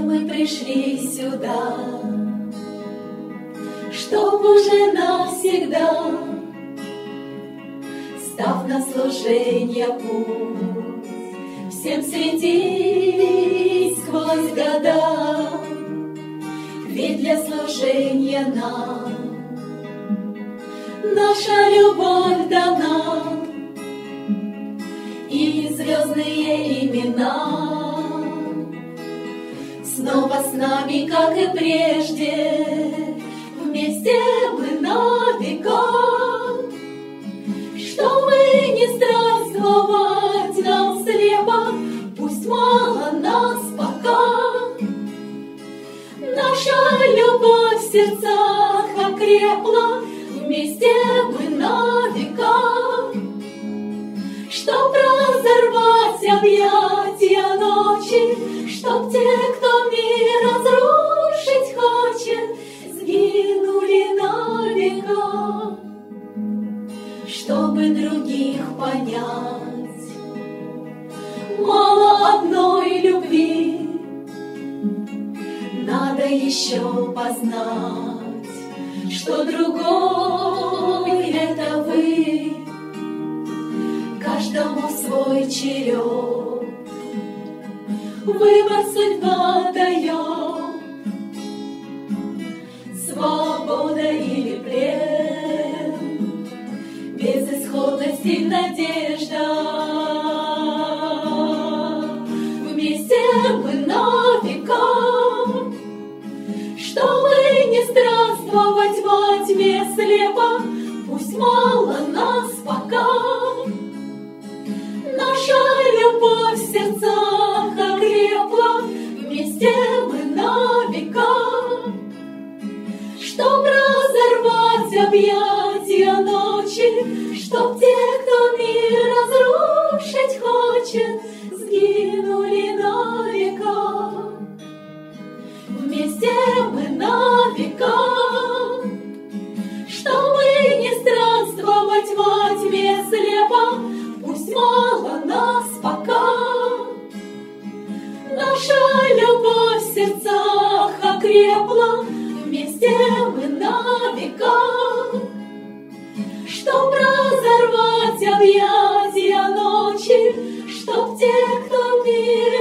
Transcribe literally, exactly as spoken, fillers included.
мы пришли сюда, чтоб уже навсегда, став на служенье путь, всем светить сквозь года. Ведь для служения нам наша любовь дана, и звездные имена снова с нами, как и прежде, вместе мы на века. Чтобы не странствовать нам слепо, пусть мало нас пока. Наша любовь в сердцах окрепла, вместе мы на века. Чтоб разорвать объятия ночи, чтоб те, кто мир разрушить хочет, сгинули на века. Чтобы других понять, мало одной любви, надо еще познать, что другой — это вы. Каждому свой черед, выбор судьба дает, свобода или плен, безысходность и надежда. Вместе мы на века, чтобы не странствовать во тьме слепо, пусть мало нас пока. Наша любовь в сердцах окрепла, вместе мы на века. Чтоб разорвать объятия ночи, чтоб те, кто мир разрушить хочет, сгинули на века. Вместе мы на века, чтобы не странствовать во тьме слепо, пусть мало нас пока. Наша любовь в сердцах окрепла, вместе мы на века. Чтоб разорвать объятия ночи, чтоб те, кто мир